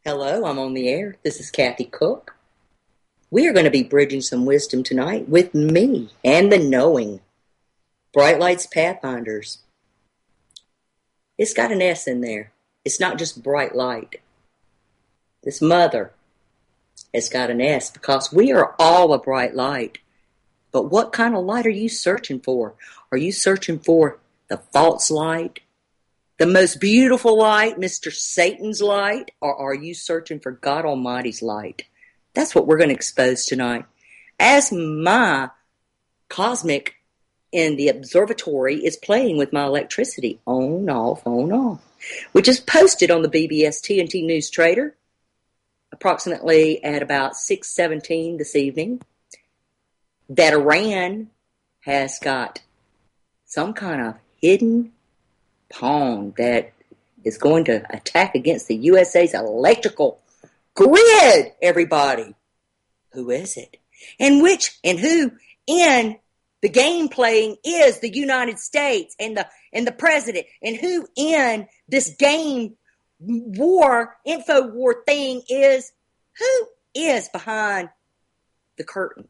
Hello, I'm on the air. This is Kathy Cook. We are going to be bridging some wisdom tonight with me and the knowing. Bright Lights Pathfinders. It's got an S in there. It's not just bright light. This mother has got an S because we are all a bright light. But what kind of light are you searching for? Are you searching for the false light? The most beautiful light, Mr. Satan's light? Or are you searching for God Almighty's light? That's what we're going to expose tonight. As my cosmic in the observatory is playing with my electricity, on, off, which is posted on the BBS TNT News Trader, approximately at about 6:17 this evening, that Iran has got some kind of hidden pawn that is going to attack against the USA's electrical grid, everybody. Who is it? And who in the game playing is the United States and the president, and who in this game info war thing who is behind the curtain?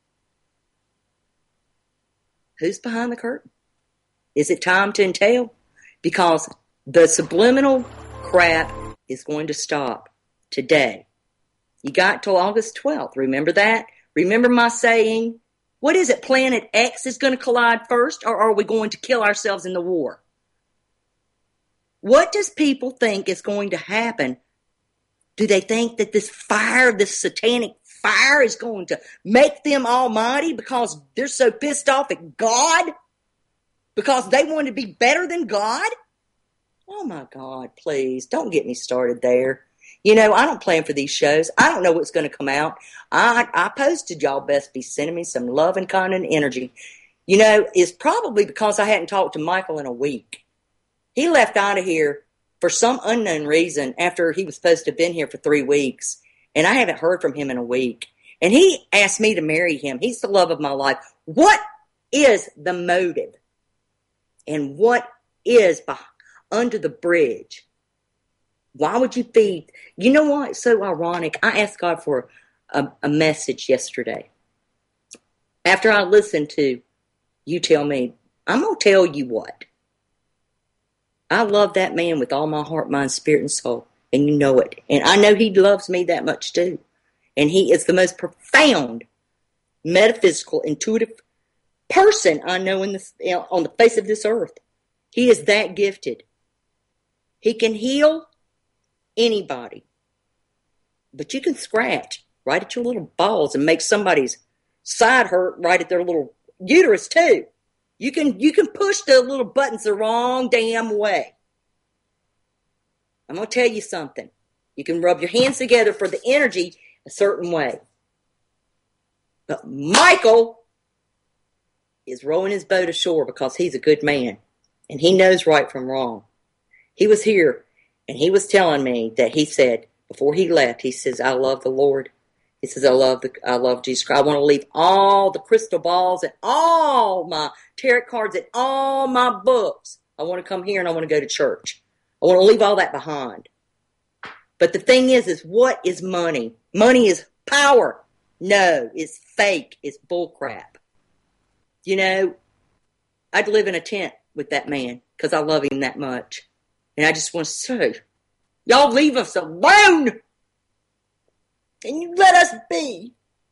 Who's behind the curtain? Is it time to entail? Because the subliminal crap is going to stop today. You got till August 12th. Remember that? Remember my saying, what is it? Planet X is going to collide first, or are we going to kill ourselves in the war? What does people think is going to happen? Do they think that this fire, this satanic fire, is going to make them almighty because they're so pissed off at God? Because they want to be better than God? Oh my God, please, don't get me started there. You know, I don't plan for these shows. I don't know what's going to come out. I posted y'all best be sending me some love and kind and energy. You know, it's probably because I hadn't talked to Michael in a week. He left out of here for some unknown reason after he was supposed to have been here for 3 weeks. And I haven't heard from him in a week. And he asked me to marry him. He's the love of my life. What is the motive? And what is under the bridge? Why would you feed? You know what? It's so ironic. I asked God for a message yesterday. After I listened to You Tell Me, I'm going to tell you what. I love that man with all my heart, mind, spirit, and soul. And you know it. And I know he loves me that much too. And he is the most profound, metaphysical, intuitive person I know on the face of this earth. He is that gifted. He can heal anybody. But you can scratch right at your little balls and make somebody's side hurt right at their little uterus too. You can push the little buttons the wrong damn way. I'm going to tell you something. You can rub your hands together for the energy a certain way. But Michael is rowing his boat ashore because he's a good man. And he knows right from wrong. He was here and he was telling me that he said, before he left, he says, I love the Lord. He says, I love Jesus Christ. I want to leave all the crystal balls and all my tarot cards and all my books. I want to come here and I want to go to church. I want to leave all that behind. But the thing is what is money? Money is power. No, it's fake. It's bullcrap. You know, I'd live in a tent with that man because I love him that much. And I just want to say, y'all leave us alone. And you let us be.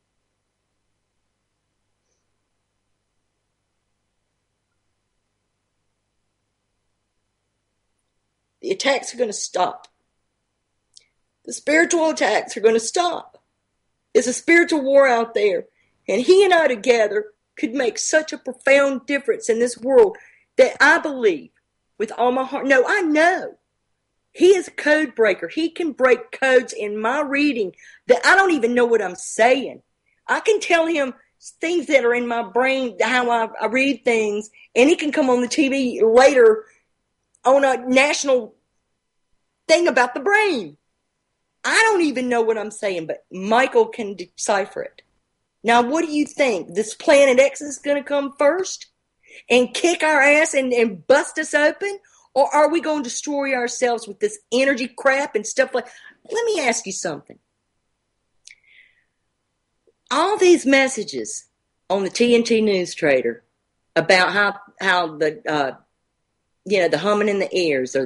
The attacks are going to stop. The spiritual attacks are going to stop. There's a spiritual war out there. And he and I together could make such a profound difference in this world that I believe with all my heart. No, I know. He is a code breaker. He can break codes in my reading that I don't even know what I'm saying. I can tell him things that are in my brain, how I read things, and he can come on the TV later on a national thing about the brain. I don't even know what I'm saying, but Michael can decipher it. Now, what do you think? This Planet X is going to come first and kick our ass and bust us open? Or are we going to destroy ourselves with this energy crap and stuff like? Let me ask you something. All these messages on the TNT News Trader about how the the humming in the ears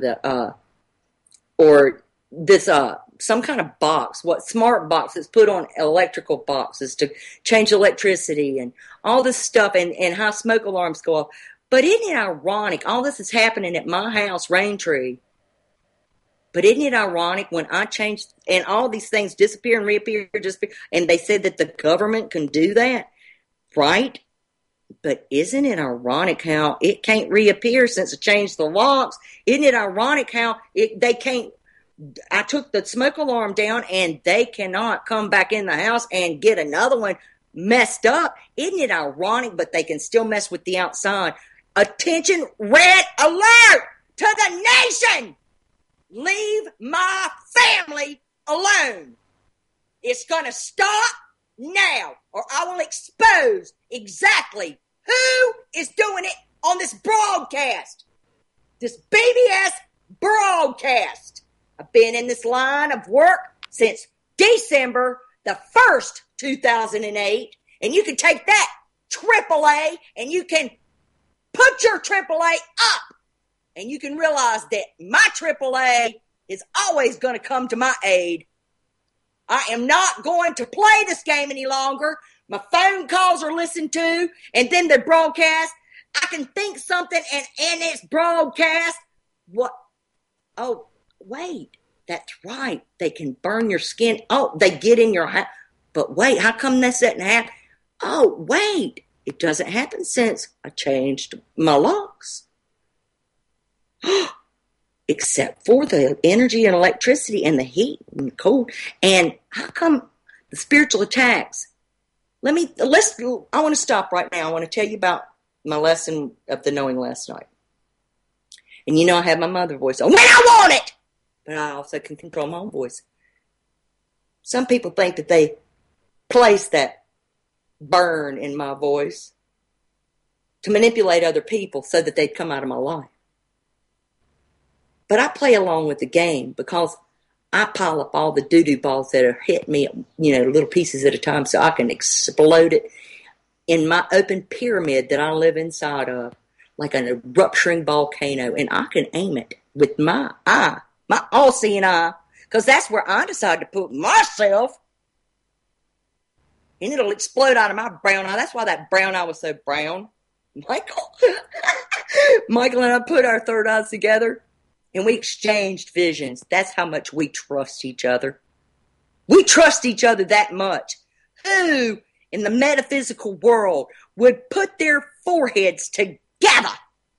or this some kind of box, what smart box that's put on electrical boxes to change electricity and all this stuff and how smoke alarms go off. But isn't it ironic? All this is happening at my house, Raintree. But isn't it ironic when I changed and all these things disappear and reappear, and they said that the government can do that, right? But isn't it ironic how it can't reappear since it changed the locks? Isn't it ironic how they can't? I took the smoke alarm down and they cannot come back in the house and get another one messed up. Isn't it ironic? But they can still mess with the outside. Attention, red alert to the nation. Leave my family alone. It's going to stop now, or I will expose exactly who is doing it on this broadcast. This BBS broadcast. I've been in this line of work since December the 1st, 2008, and you can take that AAA and you can put your AAA up. And you can realize that my AAA is always going to come to my aid. I am not going to play this game any longer. My phone calls are listened to, and then the broadcast. I can think something, and it's broadcast. What? Oh, wait. That's right. They can burn your skin. Oh, they get in your house. But wait, how come this doesn't happen? Oh, wait. It doesn't happen since I changed my locks. Except for the energy and electricity and the heat and the cold. And how come the spiritual attacks? I want to stop right now. I want to tell you about my lesson of the knowing last night. And I have my mother voice on when I want it, but I also can control my own voice. Some people think that they place that burn in my voice to manipulate other people so that they'd come out of my life. But I play along with the game because I pile up all the doo-doo balls that are hitting me, little pieces at a time so I can explode it in my open pyramid that I live inside of, like an erupting volcano. And I can aim it with my eye, my all-seeing eye, because that's where I decide to put myself. And it'll explode out of my brown eye. That's why that brown eye was so brown. Michael and I put our third eyes together. And we exchanged visions. That's how much we trust each other. We trust each other that much. Who in the metaphysical world would put their foreheads together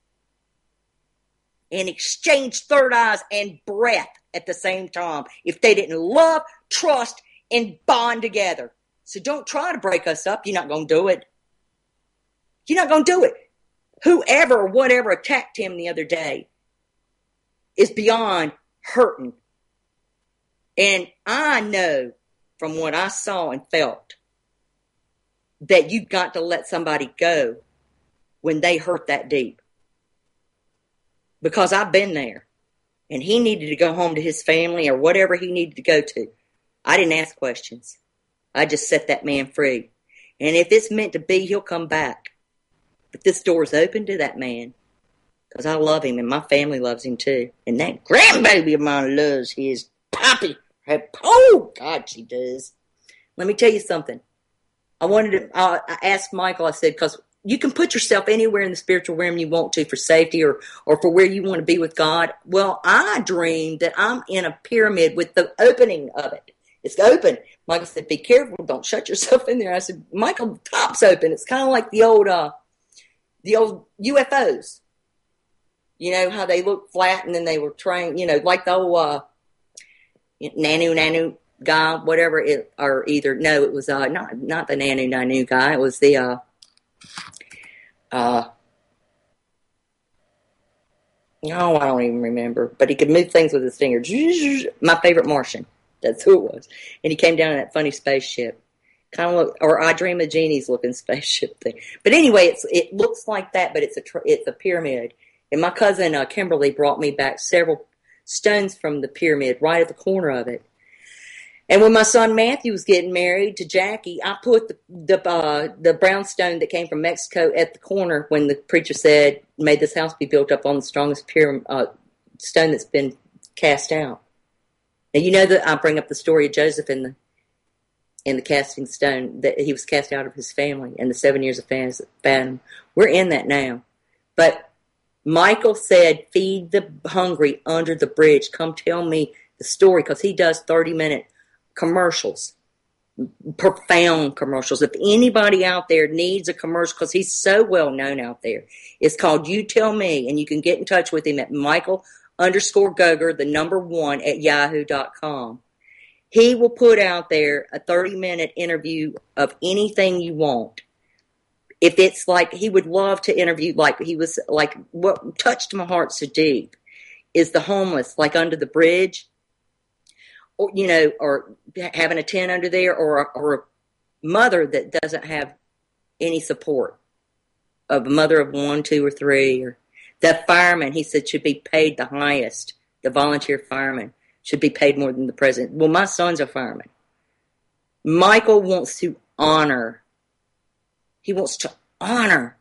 and exchange third eyes and breath at the same time if they didn't love, trust, and bond together? So don't try to break us up. You're not going to do it. You're not going to do it. Whoever or whatever attacked him the other day is beyond hurting. And I know from what I saw and felt that you've got to let somebody go when they hurt that deep. Because I've been there. And he needed to go home to his family or whatever he needed to go to. I didn't ask questions. I just set that man free. And if it's meant to be, he'll come back. But this door's open to that man. Because I love him and my family loves him too. And that grandbaby of mine loves his poppy. Oh, God, she does. Let me tell you something. I asked Michael, I said, because you can put yourself anywhere in the spiritual realm you want to for safety or for where you want to be with God. Well, I dreamed that I'm in a pyramid with the opening of it. It's open. Michael said, be careful. Don't shut yourself in there. I said, Michael, the top's open. It's kind of like the old UFOs. You know, how they look flat and then they were trying, like the old Nanu guy, whatever it, or either, no, it was not the Nanu guy. It was the, I don't even remember, but he could move things with his finger. My favorite Martian. That's who it was. And he came down in that funny spaceship. Kind of look, or I Dream of Jeannie's looking spaceship thing. But anyway, it looks like that, but it's a pyramid. And my cousin Kimberly brought me back several stones from the pyramid right at the corner of it. And when my son Matthew was getting married to Jackie, I put the brownstone that came from Mexico at the corner when the preacher said, "May this house be built up on the strongest stone that's been cast out." Now you know that I bring up the story of Joseph in the casting stone, that he was cast out of his family and the 7 years of famine. We're in that now, but Michael said, "Feed the hungry under the bridge. Come tell me the story," because he does 30-minute commercials, profound commercials. If anybody out there needs a commercial, because he's so well known out there, it's called You Tell Me, and you can get in touch with him at Michael_Gogger, the number 1 at yahoo.com. He will put out there a 30-minute interview of anything you want. If it's like, he would love to interview, like he was like, what touched my heart so deep is the homeless, like under the bridge, or, you know, or having a tent under there, or a mother that doesn't have any support, of a mother of 1, 2, or 3, or the fireman, he said, should be paid the highest. The volunteer fireman should be paid more than the president. Well, my son's a fireman. Michael wants to honor. He wants to honor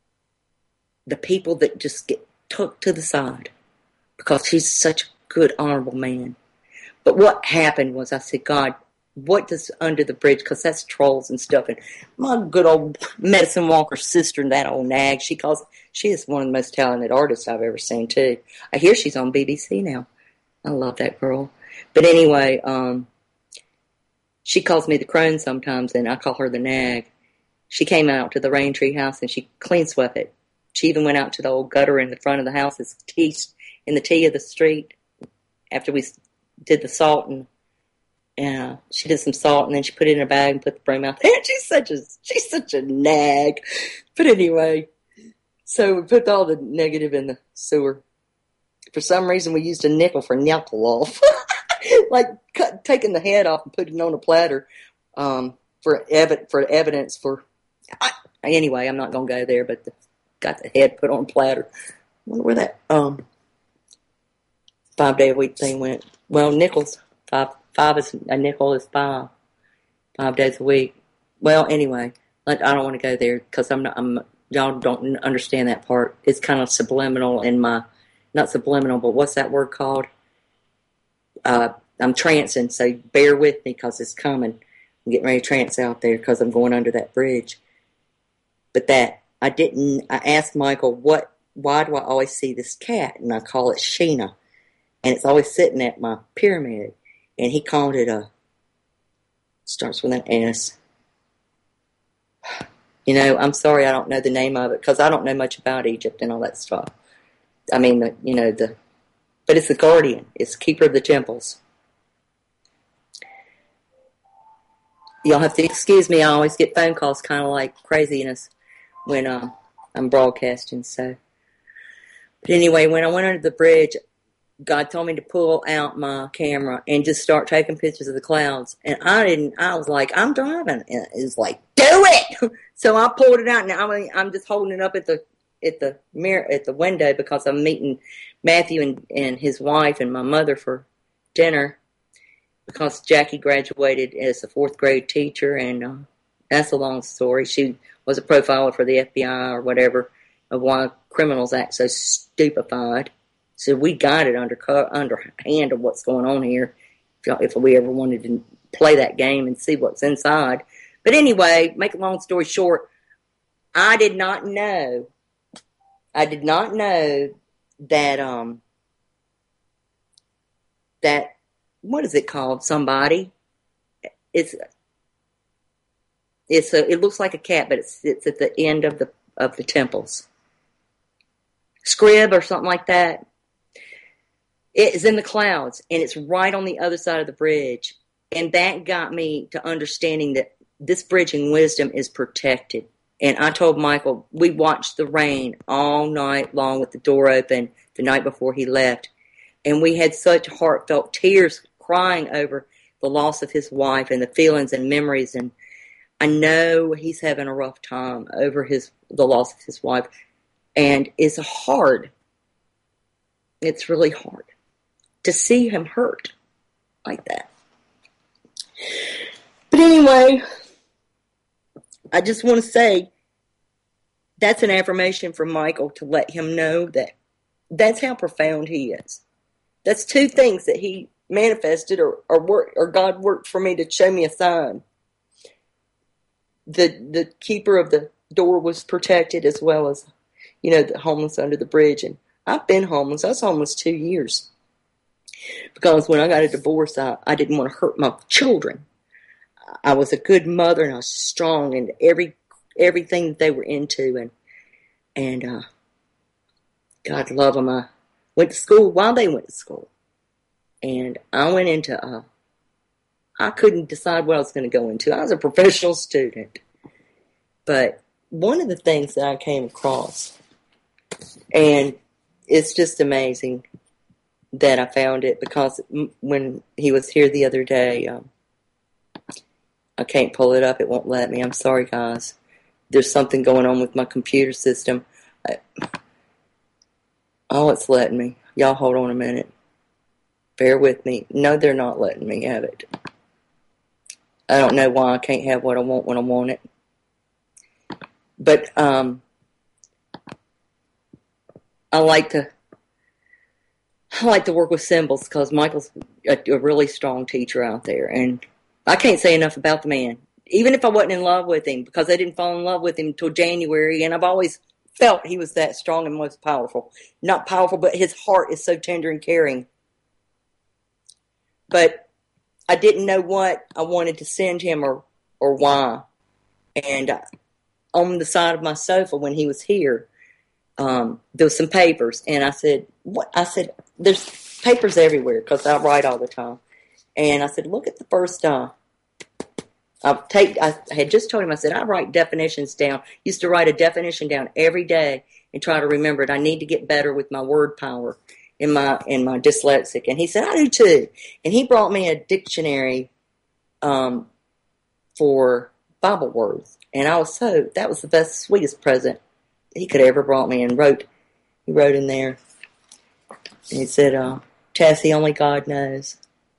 the people that just get took to the side, because he's such a good, honorable man. But what happened was, I said, God, what does under the bridge, because that's trolls and stuff. And my good old Medicine Walker sister, that old nag, she is one of the most talented artists I've ever seen, too. I hear she's on BBC now. I love that girl. But anyway, she calls me the crone sometimes, and I call her the nag. She came out to the Rain Tree house, and she clean swept it. She even went out to the old gutter in the front of the house, in the T of the street, after we did the salt, and she did some salt, and then she put it in a bag and put the broom out there. She's such a nag. But anyway, so we put all the negative in the sewer. For some reason, we used a nickel for knuckle off, like taking the head off and putting it on a platter for evidence. Anyway, I'm not gonna go there, but got the head put on a platter. I wonder where that 5-day-a-week thing went. Well, nickels, five is a nickel is 5 days a week. Well, anyway, I don't want to go there because y'all don't understand that part. It's kind of subliminal in my, not subliminal, but what's that word called? I'm trancing, so bear with me because it's coming. I'm getting ready to trance out there because I'm going under that bridge. But I asked Michael, why do I always see this cat? And I call it Sheena. And it's always sitting at my pyramid. And he called it starts with an S. You know, I'm sorry I don't know the name of it because I don't know much about Egypt and all that stuff. I mean, but it's the guardian. It's the keeper of the temples. Y'all have to excuse me. I always get phone calls kind of like craziness when I'm broadcasting. So, but anyway, when I went under the bridge, God told me to pull out my camera and just start taking pictures of the clouds. And I was like, I'm driving. And it's like, do it! So I pulled it out, and I'm just holding it up at the mirror, at the window, because I'm meeting Matthew and his wife and my mother for dinner, because Jackie graduated as a 4th grade teacher, and that's a long story. She was a profiler for the FBI or whatever, of why criminals act so stupefied. So we got it underhand of what's going on here, if we ever wanted to play that game and see what's inside. But anyway, make a long story short, I did not know that that, what is it called? Somebody. It looks like a cat, but it's at the end of the temples. Scrib or something like that. It is in the clouds, and it's right on the other side of the bridge. And that got me to understanding that this bridging wisdom is protected. And I told Michael, we watched the rain all night long with the door open the night before he left. And we had such heartfelt tears crying over the loss of his wife and the feelings and memories. And I know he's having a rough time over the loss of his wife. And it's hard. It's really hard to see him hurt like that. But anyway, I just want to say that's an affirmation from Michael to let him know that that's how profound he is. That's two things that he manifested or God worked for me to show me a sign. The keeper of the door was protected, as well as, the homeless under the bridge. And I've been homeless. I was homeless 2 years. Because when I got a divorce, I didn't want to hurt my children. I was a good mother, and I was strong in everything that they were into. And God love them. I went to school while they went to school. And I went into, I couldn't decide what I was going to go into. I was a professional student. But one of the things that I came across, and it's just amazing that I found it, because when he was here the other day, I can't pull it up. It won't let me. I'm sorry, guys. There's something going on with my computer system. It's letting me. Y'all hold on a minute. Bear with me. No, they're not letting me have it. I don't know why I can't have what I want when I want it. But I like to work with symbols, because Michael's a really strong teacher out there, and I can't say enough about the man. Even if I wasn't in love with him, because I didn't fall in love with him until January, and I've always felt he was that strong and most powerful. Not powerful, but his heart is so tender and caring. But I didn't know what I wanted to send him or why. And on the side of my sofa when he was here, there was some papers, and I said, "What?" I said, "There's papers everywhere," because I write all the time. And I said, "Look at the first I had just told him, I said, I write definitions down. Used to write a definition down every day and try to remember it. I need to get better with my word power in my dyslexic." And he said, "I do too." And he brought me a dictionary for Bible words. And that was the best, sweetest present he could ever brought me. And he wrote in there, and he said, "Tassie, only God knows."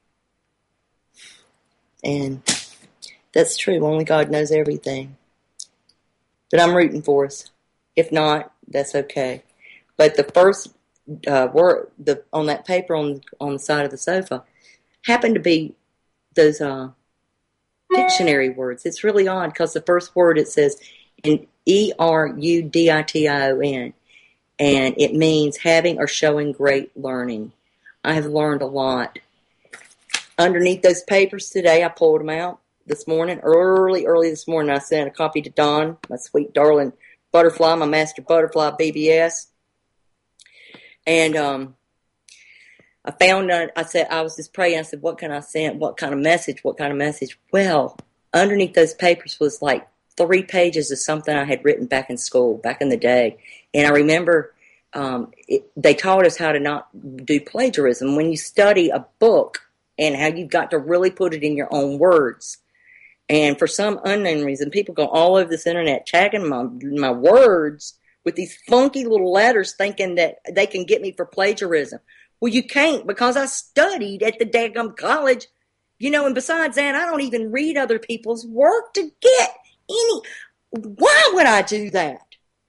And that's true. Only God knows everything. But I'm rooting for us. If not, that's okay. But the first word on that paper on the side of the sofa happened to be those dictionary words. It's really odd, because the first word, it says in ERUDITION, and it means having or showing great learning. I have learned a lot. Underneath those papers today, I pulled them out this morning, early this morning. I sent a copy to Dawn, my sweet darling butterfly, my master butterfly BBS. And I found, I said, I was just praying. I said, what can I send? What kind of message? Well, underneath those papers was like 3 pages of something I had written back in school, back in the day. And I remember they taught us how to not do plagiarism. When you study a book, and how you've got to really put it in your own words. And for some unknown reason, people go all over this internet tagging my words with these funky little letters, thinking that they can get me for plagiarism. Well, you can't, because I studied at the daggum college, and besides that, I don't even read other people's work to get any. Why would I do that?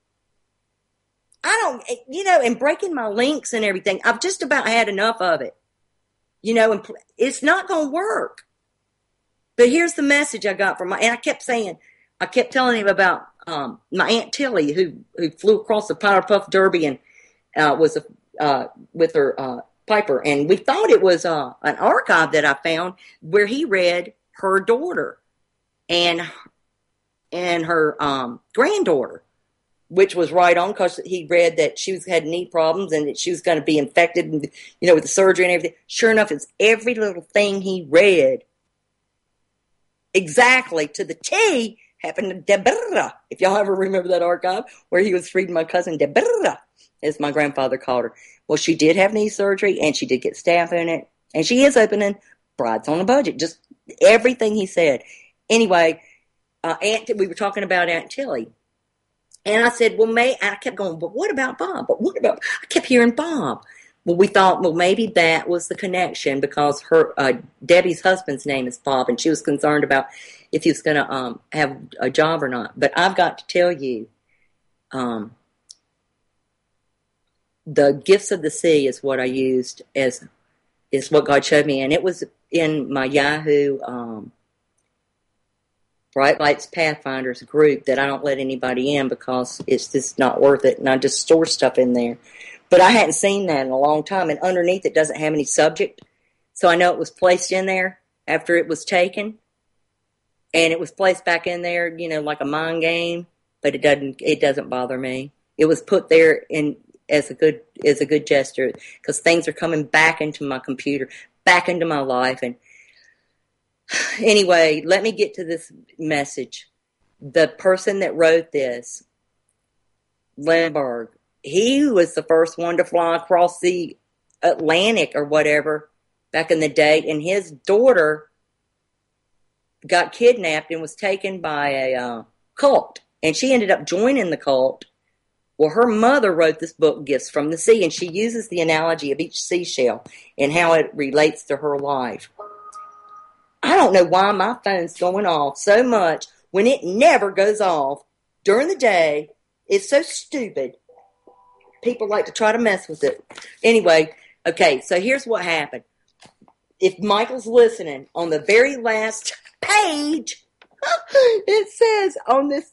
I don't, and breaking my links and everything, I've just about had enough of it. And it's not going to work. But here's the message I got from and I kept telling him about my Aunt Tilly, who flew across the Power-Puff Derby and was with her Piper. And we thought it was an archive that I found where he read her daughter and her granddaughter, which was right on, because he read that she had knee problems and that she was going to be infected, and, with the surgery and everything. Sure enough, it's every little thing he read exactly to the T happened to Deborah. If y'all ever remember that archive where he was reading my cousin Deborah, as my grandfather called her. Well, she did have knee surgery, and she did get staph in it, and she is opening Brides on a Budget. Just everything he said. Anyway, we were talking about Aunt Tilly. And I said, well, and I kept going, but what about Bob? I kept hearing Bob. Well, we thought, well, maybe that was the connection because her Debbie's husband's name is Bob, and she was concerned about if he was going to have a job or not. But I've got to tell you, the gifts of the sea is what I used is what God showed me, and it was in my Yahoo Bright Lights Pathfinders group that I don't let anybody in because it's just not worth it, and I just store stuff in there. But I hadn't seen that in a long time, and underneath it doesn't have any subject, so I know it was placed in there after it was taken, and it was placed back in there, like a mind game. But it doesn't bother me. It was put there in as a good gesture because things are coming back into my computer, back into my life. And anyway, let me get to this message. The person that wrote this, Lindbergh, he was the first one to fly across the Atlantic or whatever back in the day, and his daughter got kidnapped and was taken by a cult, and she ended up joining the cult. Well, her mother wrote this book, Gifts from the Sea, and she uses the analogy of each seashell and how it relates to her life. I don't know why my phone's going off so much when it never goes off during the day. It's so stupid. People like to try to mess with it. Anyway, okay, so here's what happened. If Michael's listening, on the very last page, it says on this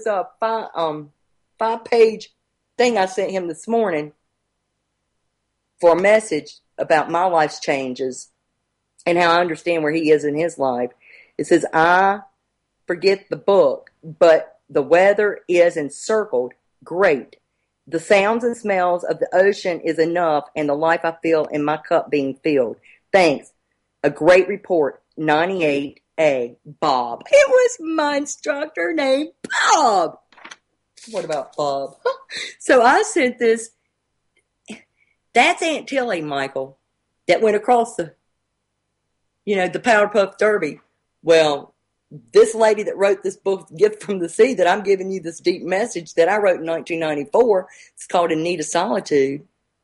5-page thing I sent him this morning for a message about my life's changes and how I understand where he is in his life. It says, I forget the book, but the weather is encircled. Great. The sounds and smells of the ocean is enough, and the life I feel in my cup being filled. Thanks. A great report. 98A. Bob. It was my instructor named Bob. What about Bob? So I sent this. That's Aunt Tilly, Michael, that went across the Powerpuff Derby. Well, this lady that wrote this book, Gift from the Sea, that I'm giving you this deep message that I wrote in 1994, it's called In Need of Solitude.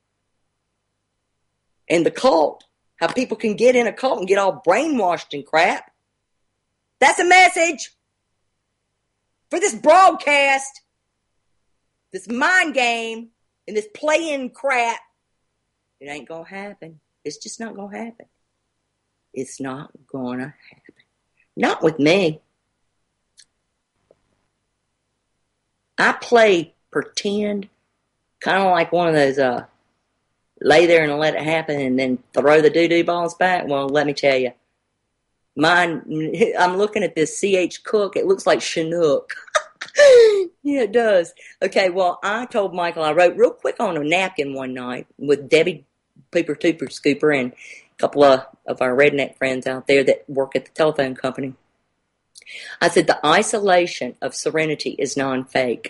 And the cult, how people can get in a cult and get all brainwashed and crap. That's a message for this broadcast, this mind game, and this playing crap. It ain't going to happen. It's just not going to happen. It's not going to happen. Not with me. I play pretend, kind of like one of those lay there and let it happen and then throw the doo-doo balls back. Well, let me tell you. Mine, I'm looking at this C.H. Cook. It looks like Chinook. Yeah, it does. Okay, well, I told Michael I wrote real quick on a napkin one night with Debbie Pooper Tooper Scooper and a couple of our redneck friends out there that work at the telephone company. I said, the isolation of serenity is non-fake.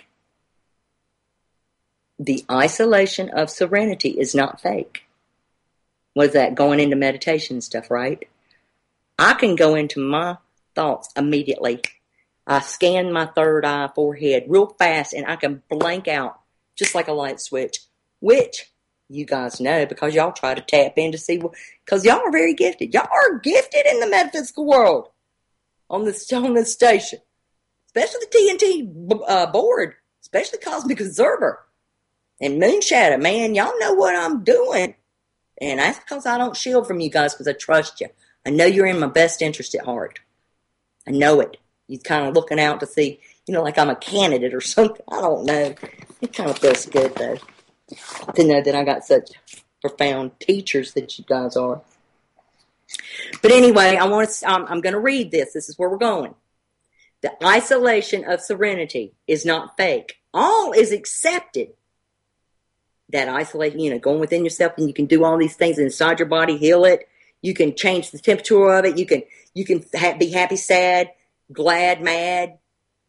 The isolation of serenity is not fake. What is that? Going into meditation stuff, right? I can go into my thoughts immediately. I scan my third eye, forehead real fast, and I can blank out just like a light switch, which you guys know because y'all try to tap in to see, because y'all are very gifted. Y'all are gifted in the metaphysical world on this station, especially the TNT board, especially Cosmic Observer and Moonshadow. Man, y'all know what I'm doing. And that's because I don't shield from you guys because I trust you. I know you're in my best interest at heart. I know it. You're kind of looking out to see, like I'm a candidate or something. I don't know. It kind of feels good, though, to know that I got such profound teachers that you guys are. But anyway, I'm going to read this. This is where we're going. The isolation of serenity is not fake. All is accepted. That isolation, going within yourself, and you can do all these things inside your body, heal it. You can change the temperature of it. You can be happy, sad, glad, mad.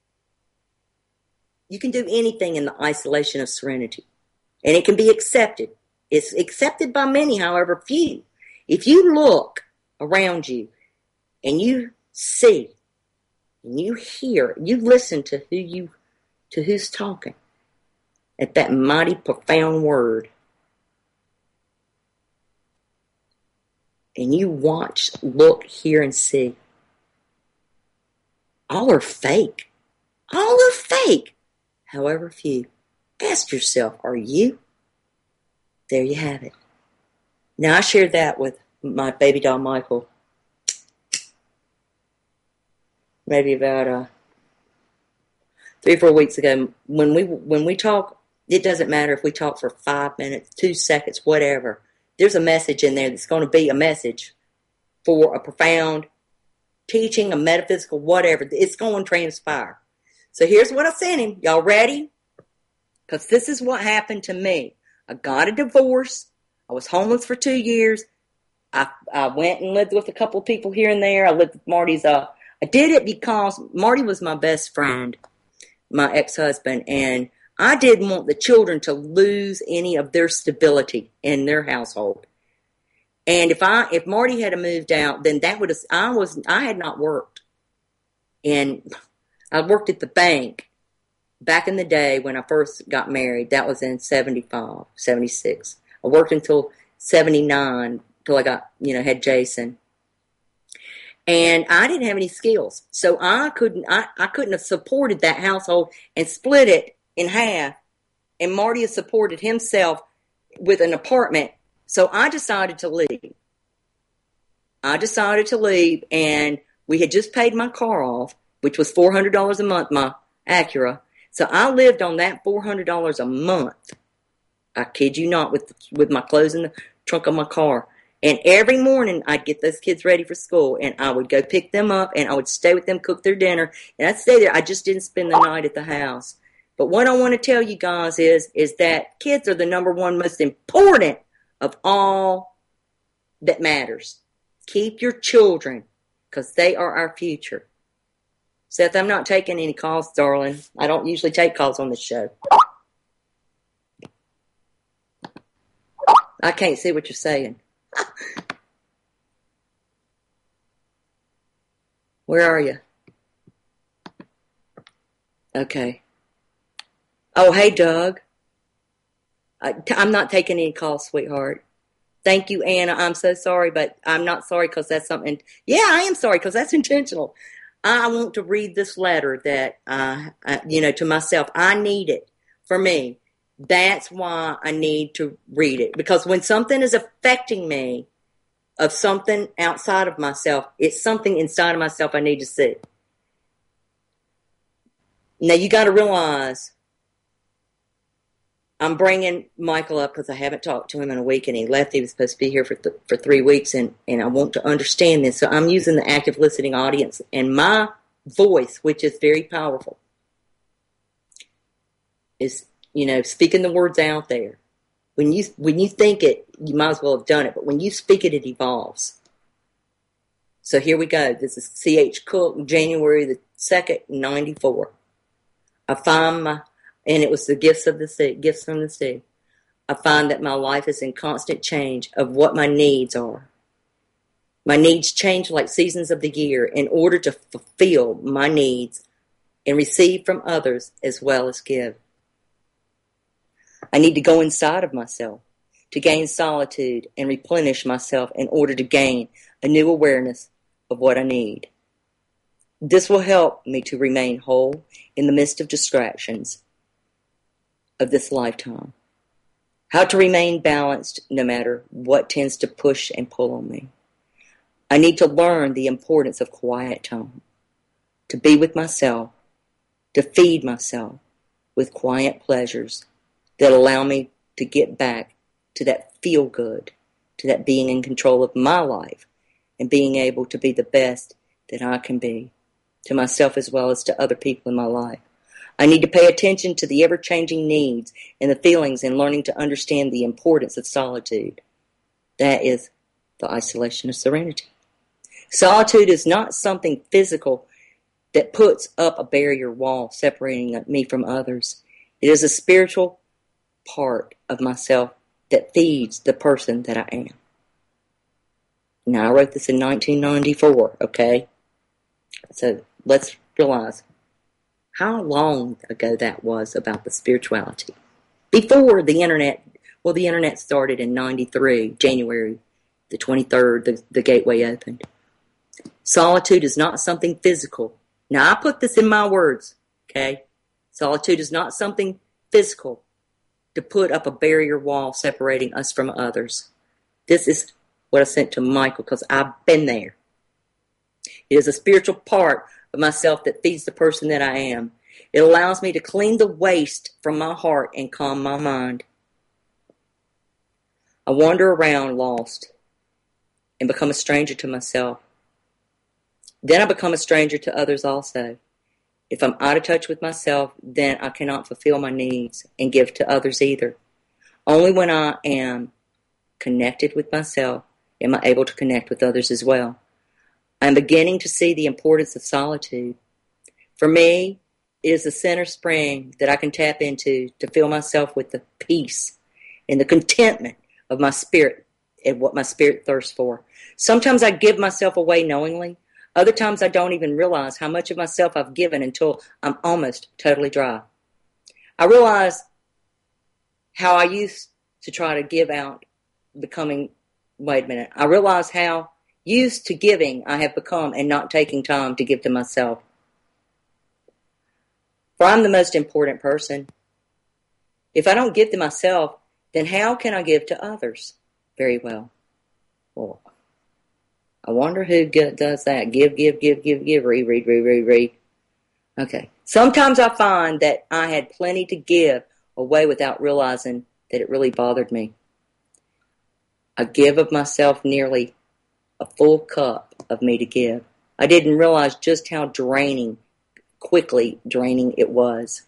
You can do anything in the isolation of serenity. And it can be accepted. It's accepted by many, however few. If you look around you and you see and you hear, you listen to who's talking at that mighty profound word, and you watch, look, hear, and see, all are fake. All are fake. However few. Ask yourself, are you? There you have it. Now, I shared that with my baby doll, Michael, maybe about 3 or 4 weeks ago. When we talk, it doesn't matter if we talk for 5 minutes, 2 seconds, whatever. There's a message in there that's going to be a message for a profound teaching, a metaphysical, whatever. It's going to transpire. So here's what I sent him. Y'all ready? Because this is what happened to me. I got a divorce. I was homeless for 2 years. I went and lived with a couple of people here and there. I lived with Marty's. I did it because Marty was my best friend, my ex-husband, and I didn't want the children to lose any of their stability in their household. And if Marty had moved out, then that would have, I had not worked. And I worked at the bank back in the day when I first got married. That was in 75, 76. I worked until 79, till I got, had Jason. And I didn't have any skills. So I couldn't have supported that household and split it in half. And Marty has supported himself with an apartment. So I decided to leave. And we had just paid my car off, which was $400 a month, my Acura. So I lived on that $400 a month. I kid you not, with my clothes in the trunk of my car. And every morning I'd get those kids ready for school, and I would go pick them up, and I would stay with them, cook their dinner, and I'd stay there. I just didn't spend the night at the house. But what I want to tell you guys is that kids are the number one most important of all that matters. Keep your children, because they are our future. Seth, I'm not taking any calls, darling. I don't usually take calls on this show. I can't see what you're saying. Where are you? Okay. Oh, hey, Doug. I'm not taking any calls, sweetheart. Thank you, Anna. I'm so sorry, but I'm not sorry because that's something. Yeah, I am sorry because that's intentional. I want to read this letter that, to myself. I need it for me. That's why I need to read it. Because when something is affecting me of something outside of myself, it's something inside of myself I need to see. Now, you got to realize I'm bringing Michael up because I haven't talked to him in a week, and he left. He was supposed to be here for 3 weeks, and I want to understand this. So I'm using the active listening audience and my voice, which is very powerful, is, speaking the words out there. When you think it, you might as well have done it. But when you speak it, it evolves. So here we go. This is C.H. Cook, January the 2nd, 94. And it was the gifts from the sea. I find that my life is in constant change of what my needs are. My needs change like seasons of the year in order to fulfill my needs and receive from others as well as give. I need to go inside of myself to gain solitude and replenish myself in order to gain a new awareness of what I need. This will help me to remain whole in the midst of distractions of this lifetime. How to remain balanced no matter what tends to push and pull on me. I need to learn the importance of quiet time, to be with myself, to feed myself with quiet pleasures that allow me to get back to that feel good, to that being in control of my life and being able to be the best that I can be to myself as well as to other people in my life. I need to pay attention to the ever-changing needs and the feelings and learning to understand the importance of solitude. That is the isolation of serenity. Solitude is not something physical that puts up a barrier wall separating me from others. It is a spiritual part of myself that feeds the person that I am. Now, I wrote this in 1994, okay? So let's realize how long ago that was about the spirituality. Before the internet, the internet started in 93, January The 23rd, the gateway opened. Solitude is not something physical. Now, I put this in my words, okay? Solitude is not something physical to put up a barrier wall separating us from others. This is what I sent to Michael because I've been there. It is a spiritual part of myself that feeds the person that I am. It allows me to clean the waste from my heart and calm my mind. I wander around lost and become a stranger to myself. Then I become a stranger to others also. If I'm out of touch with myself, then I cannot fulfill my needs and give to others either. Only when I am connected with myself am I able to connect with others as well. I'm beginning to see the importance of solitude. For me, it is the center spring that I can tap into to fill myself with the peace and the contentment of my spirit and what my spirit thirsts for. Sometimes I give myself away knowingly. Other times I don't even realize how much of myself I've given until I'm almost totally dry. I realize how I used to try to give out, I realize how used to giving I have become and not taking time to give to myself. For I'm the most important person. If I don't give to myself, then how can I give to others? Very well. Well, I wonder who does that. Give, read. Okay. Sometimes I find that I had plenty to give away without realizing that it really bothered me. I give of myself nearly a full cup of me to give. I didn't realize just how quickly draining it was.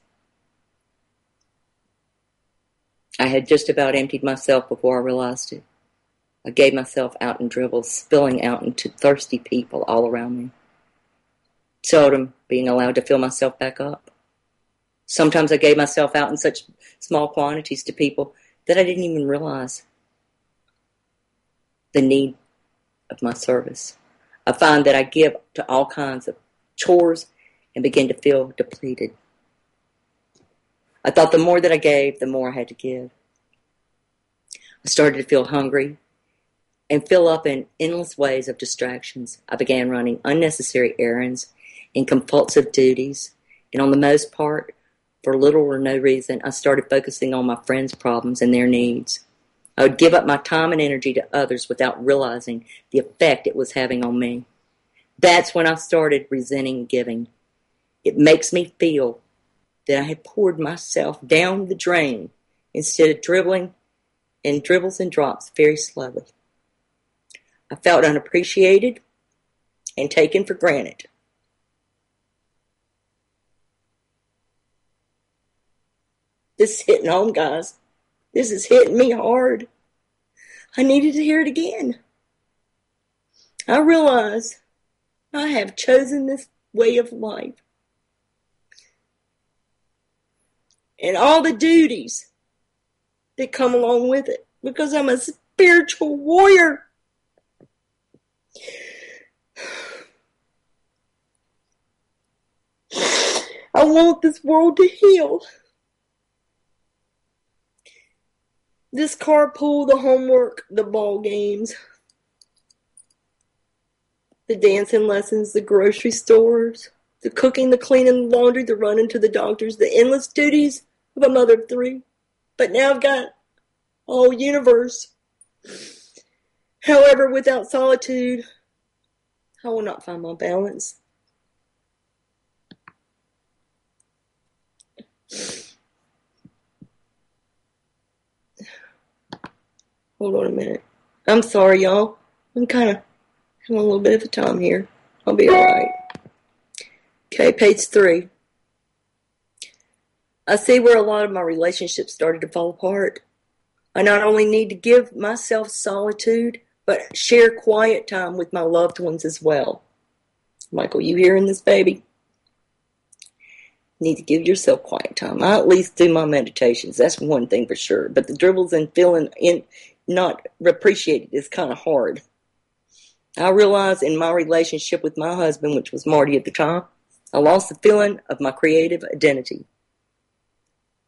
I had just about emptied myself before I realized it. I gave myself out in dribbles, spilling out into thirsty people all around me. Seldom being allowed to fill myself back up. Sometimes I gave myself out in such small quantities to people that I didn't even realize the need of my service. I find that I give to all kinds of chores and begin to feel depleted. I thought the more that I gave, the more I had to give. I started to feel hungry and fill up in endless ways of distractions. I began running unnecessary errands and compulsive duties, and on the most part, for little or no reason, I started focusing on my friends' problems and their needs. I would give up my time and energy to others without realizing the effect it was having on me. That's when I started resenting giving. It makes me feel that I had poured myself down the drain instead of dribbling in dribbles and drops very slowly. I felt unappreciated and taken for granted. This is hitting home, guys. This is hitting me hard. I needed to hear it again. I realize I have chosen this way of life. And all the duties that come along with it, because I'm a spiritual warrior. I want this world to heal. This carpool, the homework, the ball games, the dancing lessons, the grocery stores, the cooking, the cleaning, the laundry, the running to the doctors, the endless duties of a mother of three. But now I've got a whole universe. However, without solitude, I will not find my balance. Hold on a minute. I'm sorry, y'all. I'm kind of having a little bit of a time here. I'll be alright. Okay, page 3. I see where a lot of my relationships started to fall apart. I not only need to give myself solitude, but share quiet time with my loved ones as well. Michael, you hearing this, baby? Need to give yourself quiet time. I at least do my meditations. That's one thing for sure. But the dribbles and feeling not appreciated is kind of hard. I realized in my relationship with my husband, which was Marty at the time, I lost the feeling of my creative identity.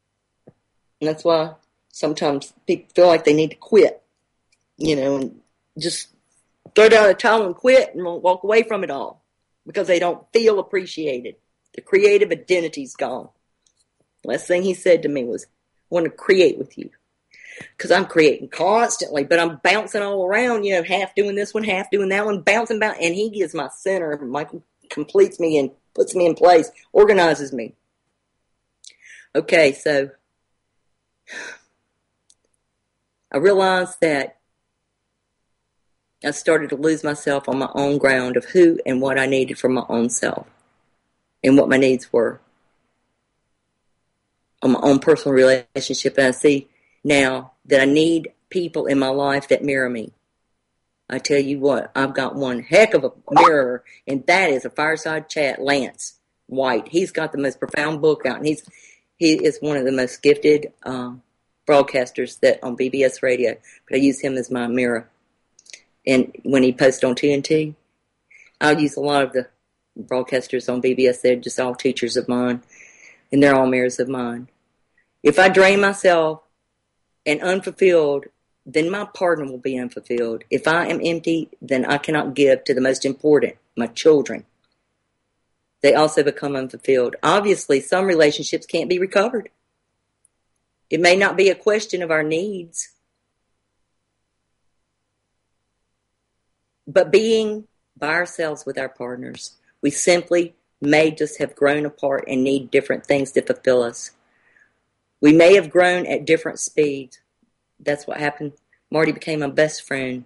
And that's why sometimes people feel like they need to quit, and just throw down the towel and quit and walk away from it all because they don't feel appreciated. The creative identity's gone. Last thing he said to me was, I want to create with you. Because I'm creating constantly, but I'm bouncing all around, half doing this one, half doing that one, bouncing about. And he gives my center. Michael completes me and puts me in place, organizes me. Okay, so I realized that I started to lose myself on my own ground of who and what I needed for my own self and what my needs were on my own personal relationship. And I see now that I need people in my life that mirror me. I tell you what, I've got one heck of a mirror, and that is a Fireside Chat, Lance White. He's got the most profound book out, and he is one of the most gifted broadcasters that on BBS radio. But I use him as my mirror. And when he posts on TNT, I use a lot of the broadcasters on BBS. They're just all teachers of mine, and they're all mirrors of mine. If I drain myself and unfulfilled, then my partner will be unfulfilled. If I am empty, then I cannot give to the most important, my children. They also become unfulfilled. Obviously, some relationships can't be recovered. It may not be a question of our needs, but being by ourselves with our partners, we simply may just have grown apart and need different things to fulfill us. We may have grown at different speeds. That's what happened. Marty became my best friend.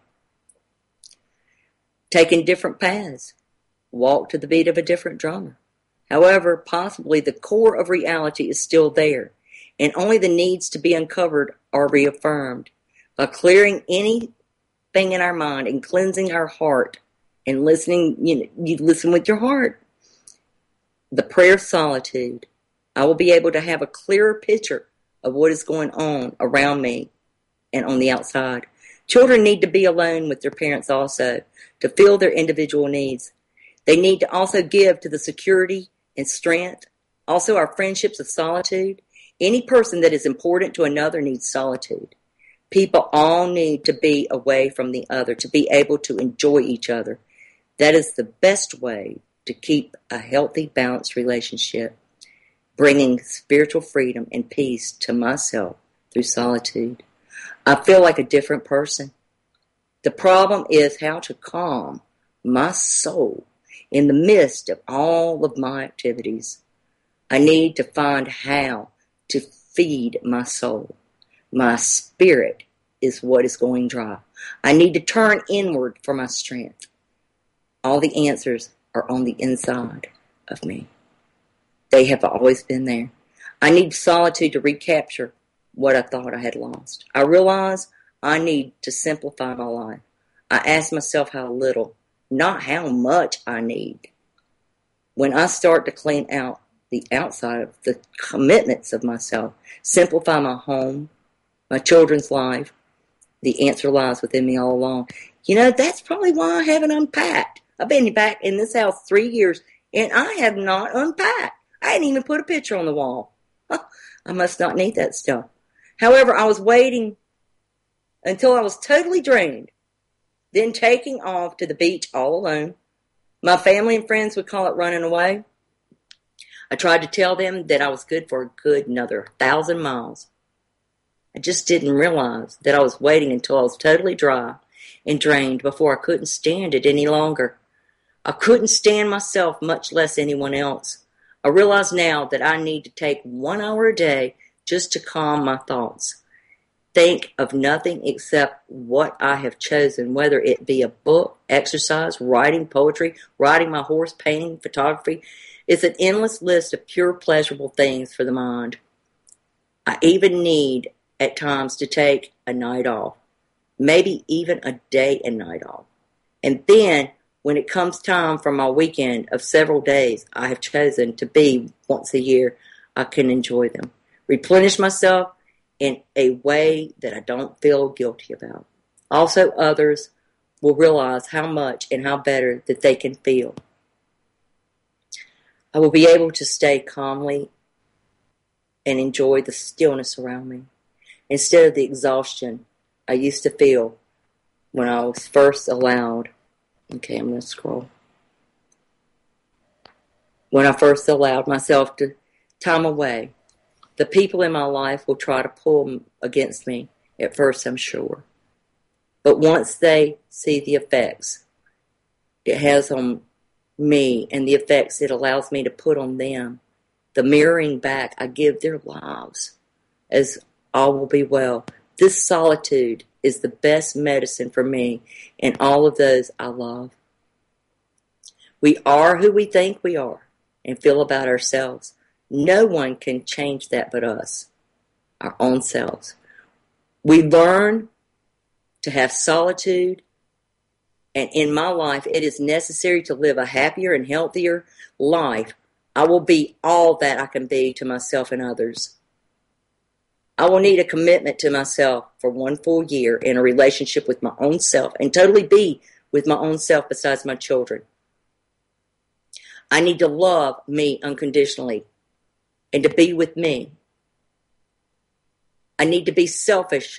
Taking different paths. Walked to the beat of a different drummer. However, possibly the core of reality is still there, and only the needs to be uncovered are reaffirmed. By clearing anything in our mind and cleansing our heart and listening, you listen with your heart. The prayer of solitude. I will be able to have a clearer picture of what is going on around me and on the outside. Children need to be alone with their parents also to feel their individual needs. They need to also give to the security and strength. Also, our friendships of solitude. Any person that is important to another needs solitude. People all need to be away from the other, to be able to enjoy each other. That is the best way to keep a healthy, balanced relationship, bringing spiritual freedom and peace to myself through solitude. I feel like a different person. The problem is how to calm my soul in the midst of all of my activities. I need to find how to feed my soul. My spirit is what is going dry. I need to turn inward for my strength. All the answers are on the inside of me. They have always been there. I need solitude to recapture what I thought I had lost. I realize I need to simplify my life. I ask myself how little, not how much I need. When I start to clean out the outside of the commitments of myself, simplify my home, my children's life, the answer lies within me all along. That's probably why I haven't unpacked. I've been back in this house 3 years, and I have not unpacked. I hadn't even put a picture on the wall. I must not need that stuff. However, I was waiting until I was totally drained, then taking off to the beach all alone. My family and friends would call it running away. I tried to tell them that I was good for a good another 1,000 miles. I just didn't realize that I was waiting until I was totally dry and drained before I couldn't stand it any longer. I couldn't stand myself, much less anyone else. I realize now that I need to take 1 hour a day just to calm my thoughts. Think of nothing except what I have chosen, whether it be a book, exercise, writing, poetry, riding my horse, painting, photography. It's an endless list of pure pleasurable things for the mind. I even need at times to take a night off, maybe even a day and night off. And then when it comes time for my weekend of several days I have chosen to be once a year, I can enjoy them. Replenish myself in a way that I don't feel guilty about. Also, others will realize how much and how better that they can feel. I will be able to stay calmly and enjoy the stillness around me instead of the exhaustion I used to feel when I was first allowed, okay, I'm going to scroll. When I first allowed myself to time away, the people in my life will try to pull against me at first, I'm sure. But once they see the effects it has on me and the effects it allows me to put on them, the mirroring back I give their lives as all will be well. This solitude is the best medicine for me and all of those I love. We are who we think we are and feel about ourselves. No one can change that but us, our own selves. We learn to have solitude, and in my life, it is necessary to live a happier and healthier life. I will be all that I can be to myself and others. I will need a commitment to myself for 1 full year in a relationship with my own self and totally be with my own self besides my children. I need to love me unconditionally and to be with me. I need to be selfish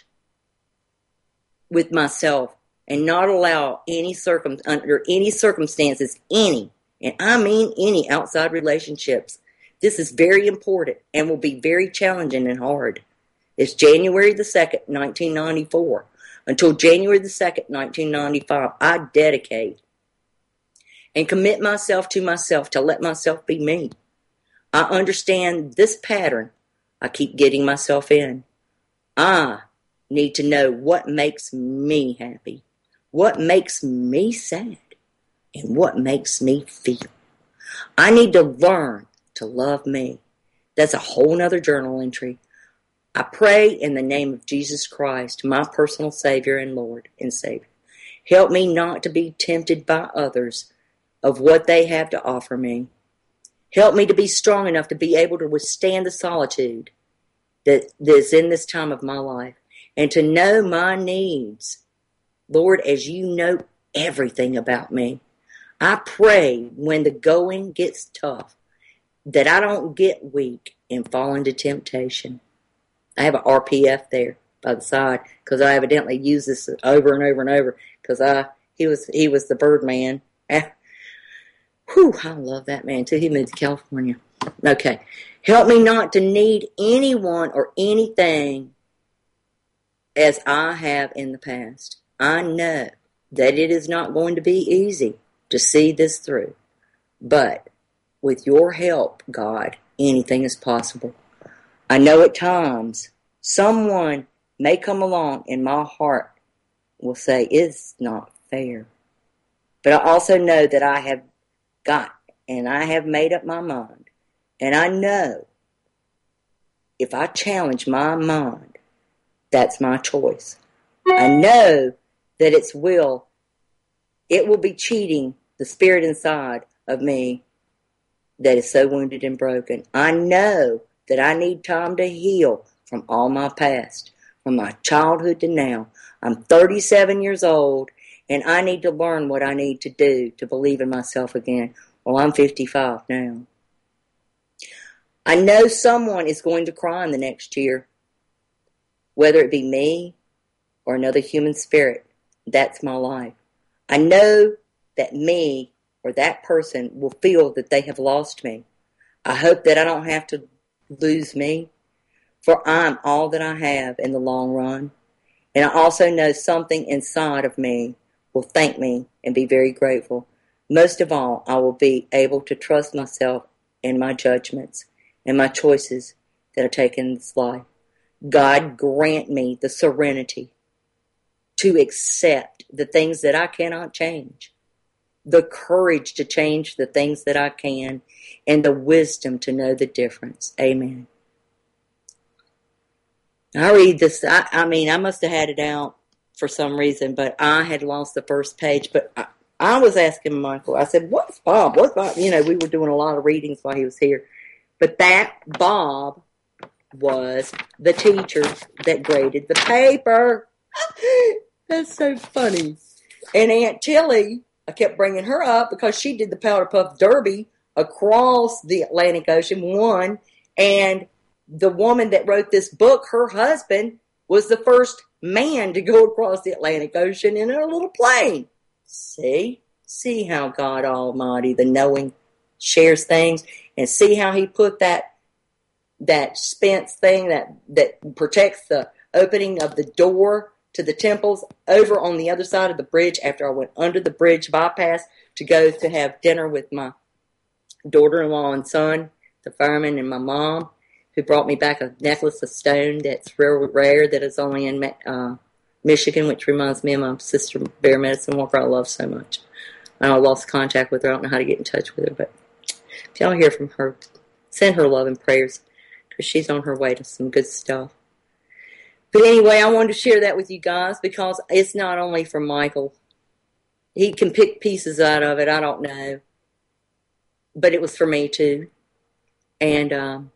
with myself and not allow under any circumstances, and I mean any outside relationships. This is very important and will be very challenging and hard. It's January the 2nd, 1994. Until January the 2nd, 1995, I dedicate and commit myself to let myself be me. I understand this pattern I keep getting myself in. I need to know what makes me happy, what makes me sad, and what makes me feel. I need to learn to love me. That's a whole nother journal entry. I pray in the name of Jesus Christ, my personal Savior and Lord and Savior. Help me not to be tempted by others of what they have to offer me. Help me to be strong enough to be able to withstand the solitude that is in this time of my life and to know my needs. Lord, as you know everything about me, I pray when the going gets tough that I don't get weak and fall into temptation. I have an RPF there by the side because I evidently use this over and over and over because he was the Birdman. Whew, I love that man too. He moved to California. Okay. Help me not to need anyone or anything as I have in the past. I know that it is not going to be easy to see this through. But with your help, God, anything is possible. I know at times someone may come along and my heart will say, it's not fair. But I also know that I have got and I have made up my mind. And I know if I challenge my mind, that's my choice. I know that it will be cheating the spirit inside of me that is so wounded and broken. I know that I need time to heal from all my past, from my childhood to now. I'm 37 years old, and I need to learn what I need to do to believe in myself again. Well, I'm 55 now. I know someone is going to cry in the next year, whether it be me or another human spirit. That's my life. I know that me or that person will feel that they have lost me. I hope that I don't have to lose me, for I'm all that I have in the long run. And I also know something inside of me will thank me and be very grateful. Most of all, I will be able to trust myself and my judgments and my choices that I take in this life. God grant me the serenity to accept the things that I cannot change, the courage to change the things that I can, and the wisdom to know the difference. Amen. I read this, I must have had it out for some reason, but I had lost the first page. But I was asking Michael, I said, what's Bob? What's Bob? We were doing a lot of readings while he was here. But that Bob was the teacher that graded the paper. That's so funny. And Aunt Tilly, I kept bringing her up because she did the Powder Puff Derby across the Atlantic Ocean, won. And the woman that wrote this book, her husband, was the first man to go across the Atlantic Ocean in a little plane. See how God Almighty, the knowing, shares things, and see how he put that fence thing that protects the opening of the door to the temples over on the other side of the bridge after I went under the bridge bypass to go to have dinner with my daughter-in-law and son, the fireman, and my mom, who brought me back a necklace of stone that's real rare, that is only in Michigan, which reminds me of my sister, Bear Medicine Walker, I love so much. I lost contact with her. I don't know how to get in touch with her, but if y'all hear from her, send her love and prayers, because she's on her way to some good stuff. But anyway, I wanted to share that with you guys, because it's not only for Michael. He can pick pieces out of it, I don't know. But it was for me too. And am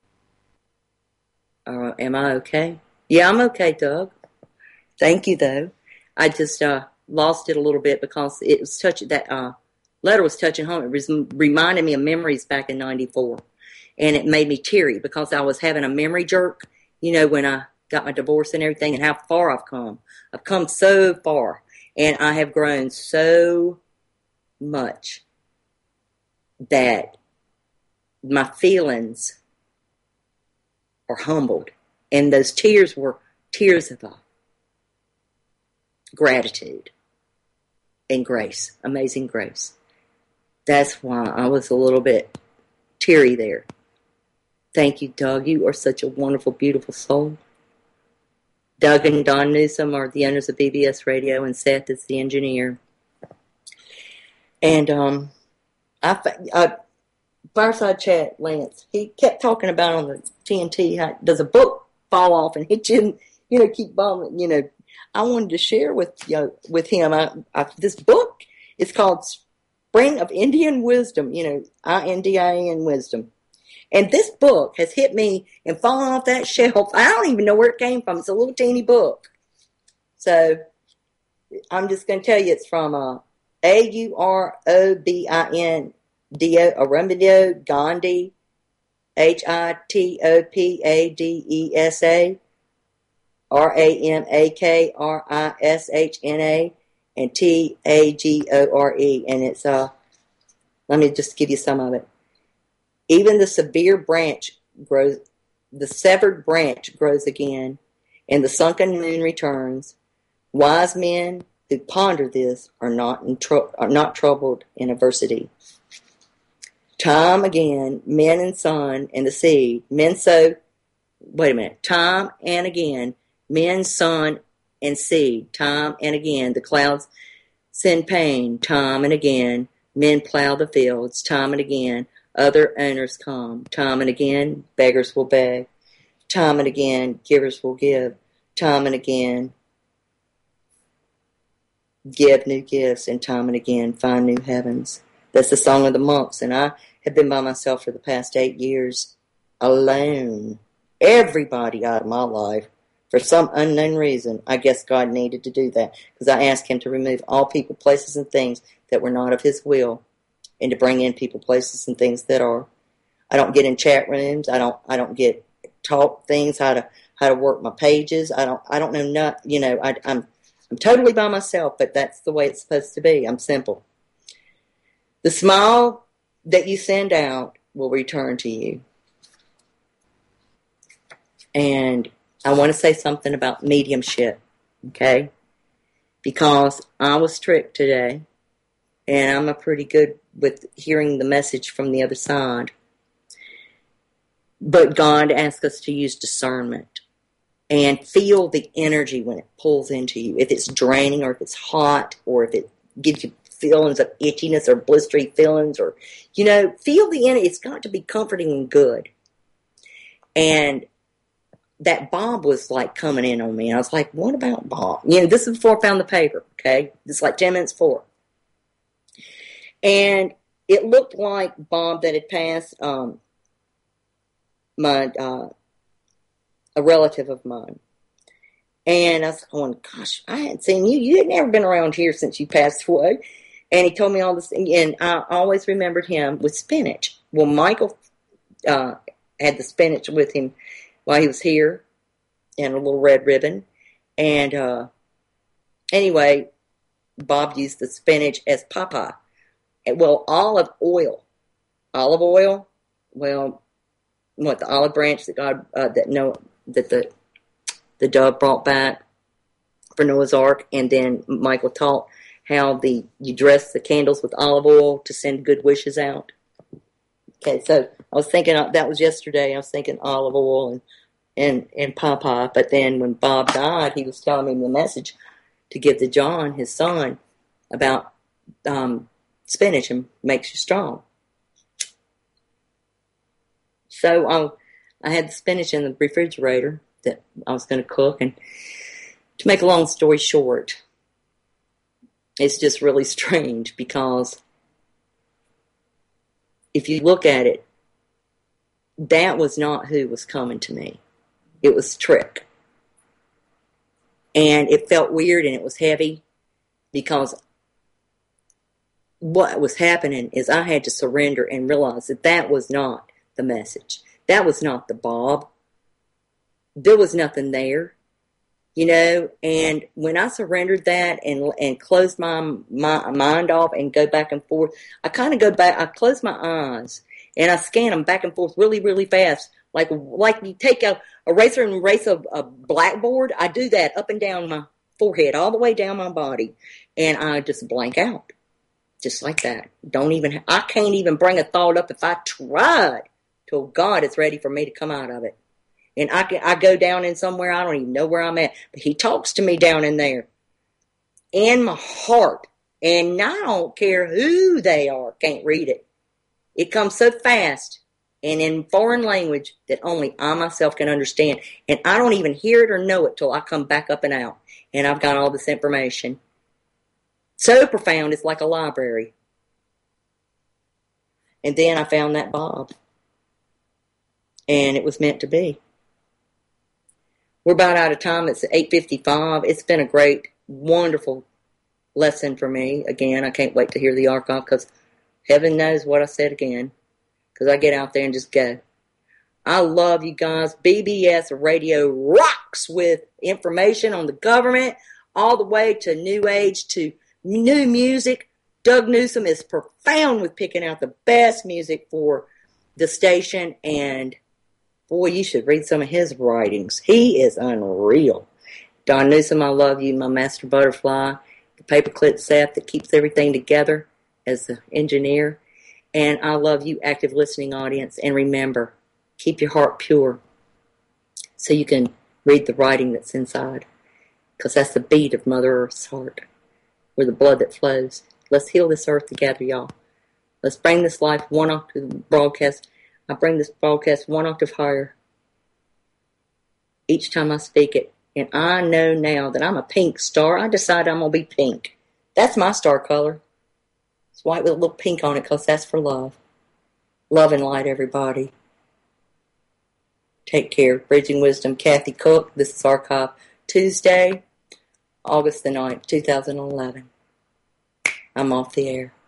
I okay? Yeah, I'm okay, Doug. Thank you, though. I just lost it a little bit because it was that letter was touching home. It was reminded me of memories back in '94, and it made me teary because I was having a memory jerk. You know, when I got my divorce and everything, and how far I've come. I've come so far, and I have grown so much that my feelings are humbled, and those tears were tears of gratitude and grace, amazing grace. That's why I was a little bit teary there. Thank you, Doug. You are such a wonderful, beautiful soul. Doug and Don Newsom are the owners of BBS Radio, and Seth is the engineer. And Fireside Chat, Lance, he kept talking about on the TNT, how does a book fall off and hit you and, keep bombing, I wanted to share with him. This book is called Spring of Indian Wisdom, INDIN Wisdom. And this book has hit me and fallen off that shelf. I don't even know where it came from. It's a little teeny book. So I'm just going to tell you it's from AUROBINDO, Aurobindo Gandhi, HITOPADESA, RAMAKRISHNA, and TAGORE. And it's, let me just give you some of it. Even the severed branch grows again, and the sunken moon returns. Wise men who ponder this are not troubled in adversity. Time again, men and sun and the seed. Time and again, men, sun, and seed. Time and again, the clouds send pain. Time and again, men plow the fields. Time and again, other owners come. Time and again, beggars will beg. Time and again, givers will give. Time and again, give new gifts. And time and again, find new heavens. That's the song of the monks. And I have been by myself for the past 8 years, alone. Everybody out of my life, for some unknown reason. I guess God needed to do that, because I asked him to remove all people, places, and things that were not of his will, and to bring in people, places, and things that are. I don't get in chat rooms. I don't get taught things how to work my pages. I don't know I'm totally by myself, but that's the way it's supposed to be. I'm simple. The smile that you send out will return to you. And I want to say something about mediumship, okay? Because I was tricked today, and I'm pretty good with hearing the message from the other side. But God asks us to use discernment and feel the energy when it pulls into you. If it's draining, or if it's hot, or if it gives you feelings of itchiness or blistery feelings, or, feel the energy. It's got to be comforting and good. And that Bob was like coming in on me. I was like, what about Bob? This is before I found the paper, okay? It's like 10 minutes before. And it looked like Bob that had passed a relative of mine. And I was going, gosh, I hadn't seen you. You had never been around here since you passed away. And he told me all this, and I always remembered him with spinach. Well, Michael had the spinach with him while he was here, and a little red ribbon. And anyway, Bob used the spinach as papa. Well, olive oil. Well, what, the olive branch that God that the dove brought back for Noah's Ark, and then Michael taught how you dress the candles with olive oil to send good wishes out. Okay, so I was thinking that was yesterday. I was thinking olive oil and papa, but then when Bob died, he was telling me the message to give to John, his son, about spinach and makes you strong. So I had the spinach in the refrigerator that I was going to cook, and to make a long story short, it's just really strange because if you look at it, that was not who was coming to me. It was Trick. And it felt weird and it was heavy because what was happening is I had to surrender and realize that was not the message. That was not the Bob. There was nothing there, and when I surrendered that and closed my mind off and go back and forth, I kind of go back, I close my eyes and I scan them back and forth really, really fast. Like you take a eraser and erase a blackboard. I do that up and down my forehead, all the way down my body. And I just blank out. Just like that. I can't even bring a thought up if I tried till God is ready for me to come out of it. And I go down in somewhere, I don't even know where I'm at. But he talks to me down in there. In my heart. And I don't care who they are. Can't read it. It comes so fast and in foreign language that only I myself can understand. And I don't even hear it or know it till I come back up and out. And I've got all this information. So profound, it's like a library. And then I found that Bob. And it was meant to be. We're about out of time. It's 8:55. It's been a great, wonderful lesson for me. Again, I can't wait to hear the archive because heaven knows what I said again. Because I get out there and just go. I love you guys. BBS Radio rocks with information on the government all the way to New Age to new music. Doug Newsom is profound with picking out the best music for the station, and boy, you should read some of his writings. He is unreal. Don Newsom, I love you, my master butterfly, the paperclip Seth that keeps everything together as the engineer. And I love you, active listening audience. And remember, keep your heart pure so you can read the writing that's inside. Because that's the beat of Mother Earth's heart, where the blood that flows. Let's heal this earth together, y'all. Let's bring this life one octave broadcast. I bring this broadcast one octave higher each time I speak it. And I know now that I'm a pink star. I decided I'm going to be pink. That's my star color. It's white with a little pink on it because that's for love. Love and light, everybody. Take care. Bridging Wisdom, Kathy Cook. This is Archive Tuesday, August the 9th, 2011. I'm off the air.